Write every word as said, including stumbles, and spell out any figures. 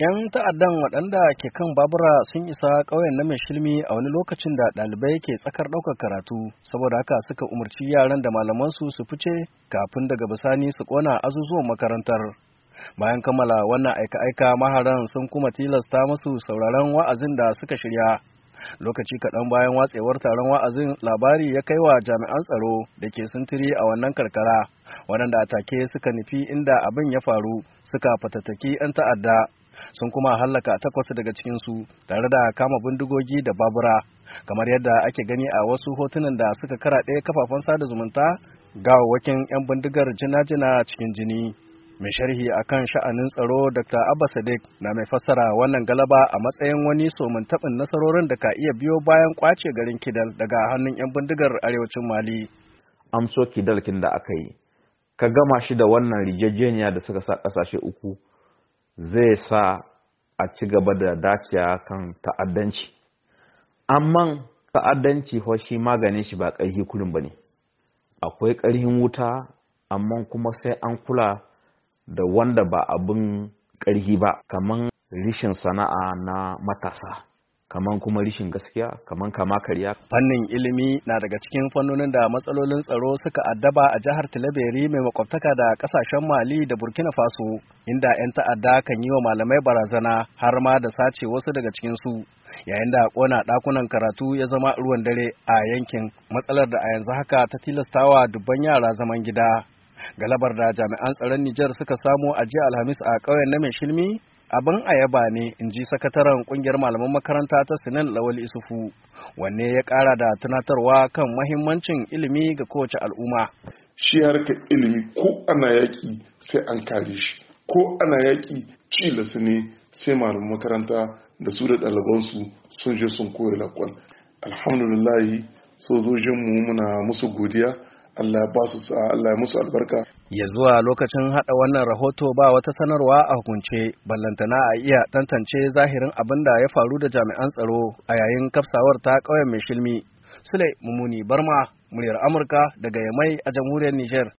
'Yan ta'addan waɗanda ke kan babura sun isa ƙauyen na mai shilmi a wani lokacin da ɗalibai ke tsakar ɗaukar karatu, saboda haka suka umarci yaran da malamansu su fice kafin daga bisani su ƙona azuzuwan makarantar. Bayan kammala wannan aika-aika maharan sun kuma tilasta musu sauraron wa'azin da suka shirya. Lokaci kaɗan bayan watsewar taron wa'azin labari ya kai wa jami'an tsaro da ke sintiri a wannan karkara, waɗanda a take suka nufi inda abin ya faru suka fatattaki 'yan ta'adda. Sun kuma hallaka takwas daga cikinsu tare da kama bindigogi da babura, kamar yadda ake gani a wasu hotunan da suka karaɗe kafafen sada zumunta. Gawawwakin 'yan bindigar jina-jina cikin jini. Mai sharhi akan sha'anin tsaro Doctor Abba Sadiq na mai fassara wannan galaba a matsayin wani somin taɓin nasarorin da ka iya biyo bayan kwace garin Kidal daga hannun 'yan bindigar arewacin Mali. Amso Kidalkin da aka yi, ka gama shi da wannan rijejeniya da suka sa ƙasashe uku, zai sa a ci gaba da daciya kan ta'addanci. Amma ta'addanci ho shi maganin shi ba ƙarfi kullum ba ne. Akwai ƙarfin wuta, amma kuma sai an kula da wanda ba abin ƙarfi ba, kaman rishin sana'a na matasa, kaman kuma rishin gaskiya, kaman kama karya. Fannin ilimi na daga cikin fannonin da matsalolin tsaro suka addaba a jihar Tilaberi mai makwabtaka da kasashen Mali da Burkina Faso, inda 'yan ta'adda kan yi wa malamai barazana har ma da sace wasu daga cikin su, yayin da kona ɗakunan karatu ya zama ruwan dare a yankin, matsalar da a yanzu haka ta tilastawa dubban yara zaman gida. Galabar da jami'an tsaron Nijar suka samu a jiya Alhamis a ƙauyen na mai shilmi abin ayaba ne, in ji sakataren kungiyar malaman makaranta ta Sinan Lawal Isufu, wanne ya ƙara da tunatarwa kan mahimmancin ilimi ga kowace al'umma. Shi harkar ilimi ko ana yaƙi sai an kare shi, ko ana yaƙi cilasu ne sai malaman makaranta da su da ɗalibansu sun je sun koya lakwal. Alhamdulillahi sojojinmu muna musu godiya, Allah ya ba su sa'a, Allah ya musu albarka. Ya zuwa lokacin hada wannan rahoto ba wata sanarwa a hukunce, ballantana a iya tantance zahirin abin da ya faru da jami'an tsaro a yayin kafsawar ta ƙauyen mai shilmi. Sule Mumuni Barma, muryar Amurka daga Yamai a jamhuriyar Nijar.